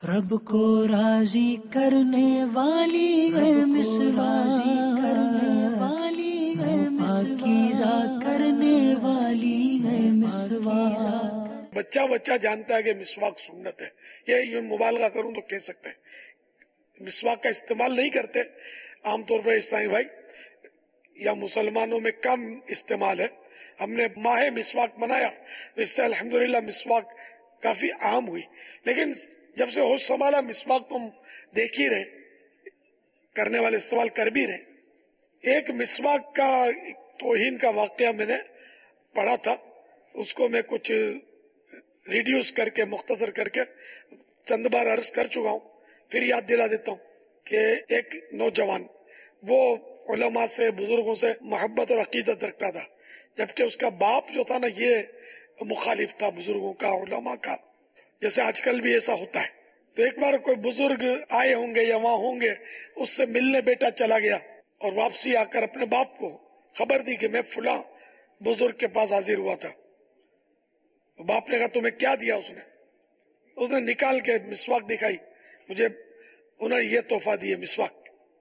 رب کو راضی کرنے والی ہے مسواک، پاکیزہ کرنے والی ہے مسواک۔ بچہ جانتا ہے کہ مسواک سنت ہے، یہ مبالغہ کروں تو کہہ سکتے ہیں۔ مسواک کا استعمال نہیں کرتے عام طور پر عیسائی بھائی یا مسلمانوں میں کم استعمال ہے۔ ہم نے ماہ مسواک منایا، اس سے الحمدللہ مسواک کافی عام ہوئی، لیکن جب سے ہوش سنبھالا مسواک تو ہم دیکھ ہی رہے، کرنے والے استعمال کر بھی رہے۔ ایک مسواک کا توہین کا واقعہ میں نے پڑھا تھا، اس کو میں کچھ ریڈیوس کر کے مختصر کر کے چند بار عرض کر چکا ہوں، پھر یاد دلا دیتا ہوں کہ ایک نوجوان وہ علماء سے بزرگوں سے محبت اور عقیدت رکھتا تھا، جبکہ اس کا باپ جو تھا نا یہ مخالف تھا بزرگوں کا، علماء کا، جیسے آج کل بھی ایسا ہوتا ہے۔ تو ایک بار کوئی بزرگ آئے ہوں گے یا وہاں ہوں گے، اس سے ملنے بیٹا چلا گیا اور واپسی آ کر اپنے باپ کو خبر دی کہ میں فلاں بزرگ کے پاس حاضر ہوا تھا۔ باپ نے کہا تمہیں کیا دیا؟ اس نے نکال کے مسواک دکھائی، مجھے انہوں نے یہ تحفہ دیے مسواک۔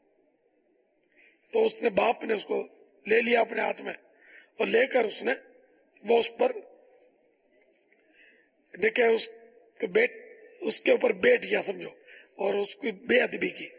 تو اس نے باپ نے اس کو لے لیا اپنے ہاتھ میں اور لے کر اس نے وہ اس پر دیکھے، اس کے اوپر بیٹھ گیا سمجھو، اور اس کی بے ادبی کی،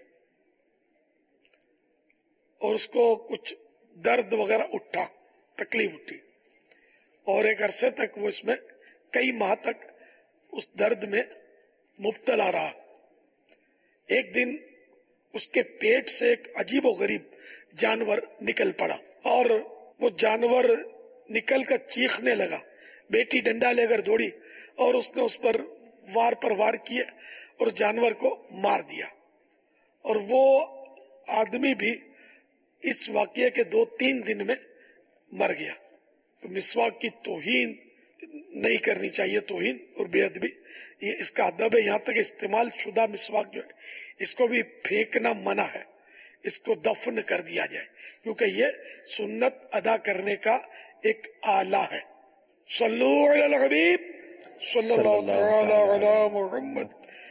اور اس کو کچھ درد وغیرہ اٹھا، تکلیف اٹھی، اور ایک عرصے تک وہ اس میں کئی ماہ تک اس درد میں مبتلا رہا۔ ایک دن اس کے پیٹ سے ایک عجیب و غریب جانور نکل پڑا، اور وہ جانور نکل کر چیخنے لگا۔ بیٹی ڈنڈا لے کر دوڑی اور اس نے اس پر وار کیے اور جانور کو مار دیا، اور وہ آدمی بھی اس واقعے کے 2-3 دن میں مر گیا۔ تو مسواک کی توہین نہیں کرنی چاہیے، توہین اور بے ادبی یہ اس کا ادب ہے۔ یہاں تک استعمال شدہ مسواک جو ہے اس کو بھی پھینکنا منع ہے، اس کو دفن کر دیا جائے، کیونکہ یہ سنت ادا کرنے کا ایک آلہ ہے۔ صلو علی الحبیب صلی اللہ تعالی علی محمد